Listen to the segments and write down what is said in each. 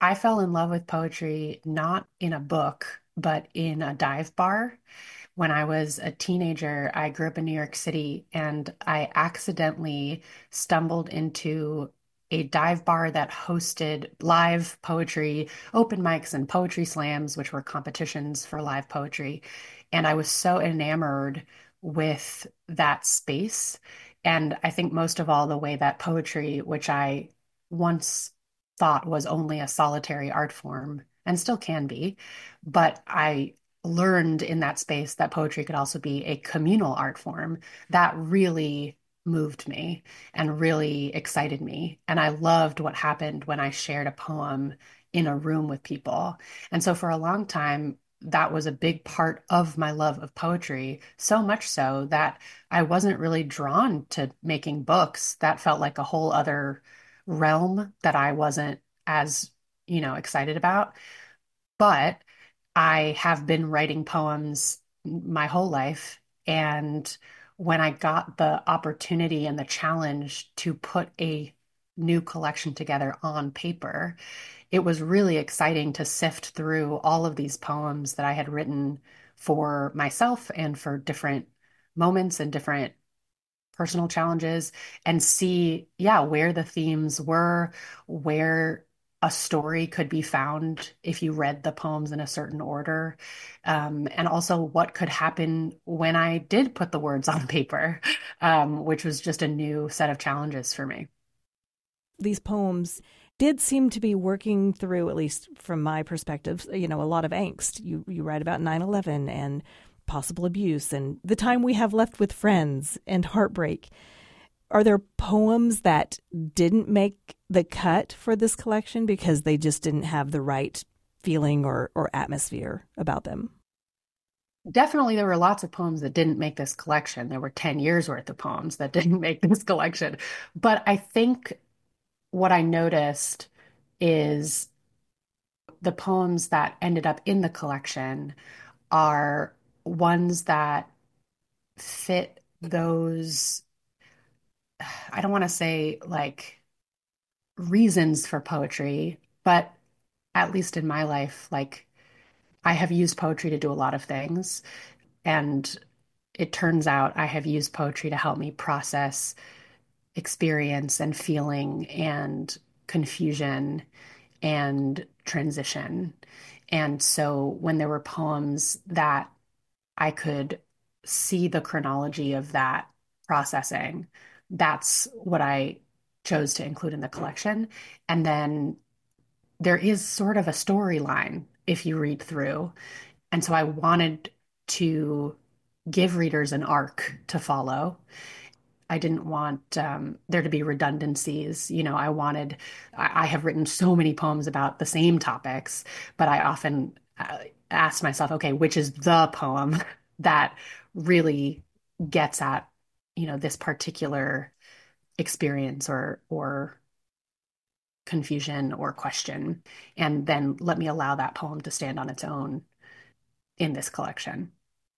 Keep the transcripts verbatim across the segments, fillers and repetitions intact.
I fell in love with poetry not in a book, but in a dive bar. When I was a teenager, I grew up in New York City and I accidentally stumbled into a dive bar that hosted live poetry, open mics, and poetry slams, which were competitions for live poetry. And I was so enamored with that space. And I think most of all, the way that poetry, which I once thought was only a solitary art form and still can be, but I learned in that space that poetry could also be a communal art form. That really moved me and really excited me. And I loved what happened when I shared a poem in a room with people. And so for a long time, that was a big part of my love of poetry, so much so that I wasn't really drawn to making books. That felt like a whole other realm that I wasn't as, you know, excited about. But I have been writing poems my whole life. And when I got the opportunity and the challenge to put a new collection together on paper, it was really exciting to sift through all of these poems that I had written for myself and for different moments and different personal challenges and see, yeah, where the themes were, where a story could be found if you read the poems in a certain order, um, and also what could happen when I did put the words on paper, um, which was just a new set of challenges for me. These poems did seem to be working through, at least from my perspective, you know, a lot of angst. You you write about nine eleven and possible abuse and the time we have left with friends and heartbreak. Are there poems that didn't make the cut for this collection because they just didn't have the right feeling or, or atmosphere about them? Definitely, there were lots of poems that didn't make this collection. There were ten years worth of poems that didn't make this collection. But I think what I noticed is the poems that ended up in the collection are ones that fit those, I don't want to say like reasons for poetry, but at least in my life, like I have used poetry to do a lot of things. And it turns out I have used poetry to help me process experience and feeling and confusion and transition. And so when there were poems that I could see the chronology of that processing, that's what I chose to include in the collection. And then there is sort of a storyline if you read through. And so I wanted to give readers an arc to follow. I didn't want um, there to be redundancies. You know, I wanted, I, I have written so many poems about the same topics, but I often uh, asked myself, okay, which is the poem that really gets at, you know, this particular experience or, or confusion or question, and then let me allow that poem to stand on its own in this collection.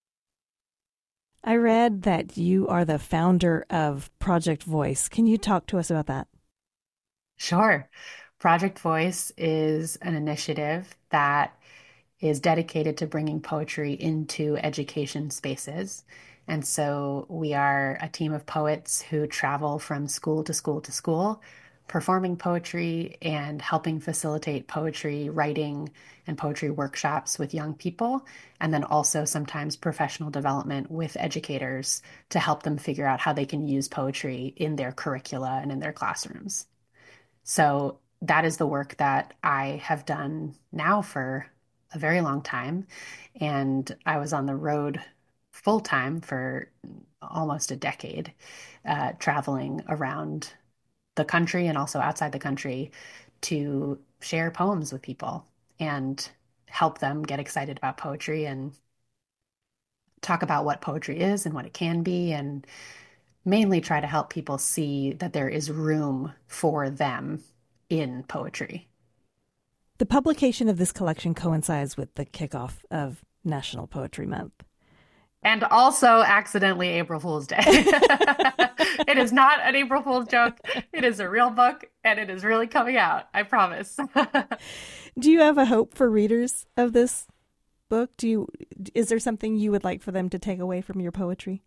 I read that you are the founder of Project Voice. Can you talk to us about that? Sure. Project Voice is an initiative that is dedicated to bringing poetry into education spaces. And so we are a team of poets who travel from school to school to school, performing poetry and helping facilitate poetry writing and poetry workshops with young people, and then also sometimes professional development with educators to help them figure out how they can use poetry in their curricula and in their classrooms. So that is the work that I have done now for a very long time. And I was on the road full time for almost a decade, uh, traveling around the country and also outside the country to share poems with people and help them get excited about poetry and talk about what poetry is and what it can be, and mainly try to help people see that there is room for them in poetry. The publication of this collection coincides with the kickoff of National Poetry Month. And also accidentally April Fool's Day. It is not an April Fool's joke. It is a real book and it is really coming out. I promise. Do you have a hope for readers of this book? Do you is there something you would like for them to take away from your poetry?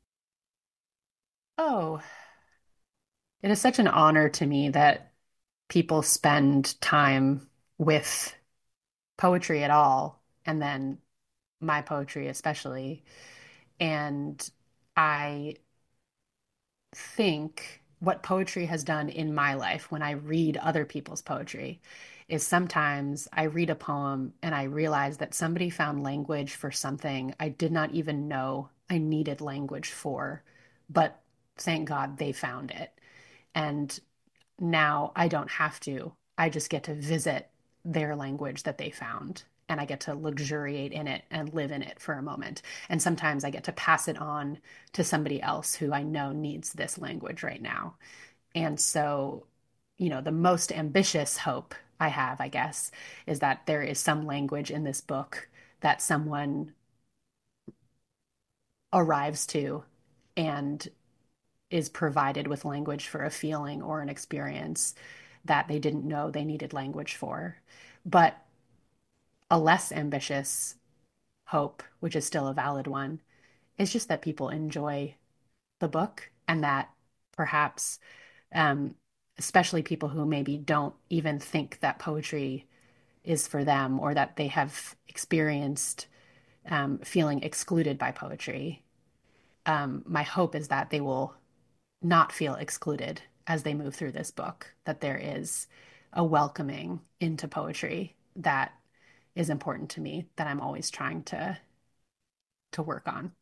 Oh, it is such an honor to me that people spend time with poetry at all, and then my poetry especially. And I think what poetry has done in my life when I read other people's poetry is sometimes I read a poem and I realize that somebody found language for something I did not even know I needed language for, but thank God they found it. And now I don't have to. I just get to visit their language that they found. And I get to luxuriate in it and live in it for a moment. And sometimes I get to pass it on to somebody else who I know needs this language right now. And so, you know, the most ambitious hope I have, I guess, is that there is some language in this book that someone arrives to and is provided with language for a feeling or an experience that they didn't know they needed language for. But a less ambitious hope, which is still a valid one, is just that people enjoy the book and that perhaps, um, especially people who maybe don't even think that poetry is for them or that they have experienced um, feeling excluded by poetry. Um, my hope is that they will not feel excluded as they move through this book, that there is a welcoming into poetry that is important to me that I'm always trying to to work on.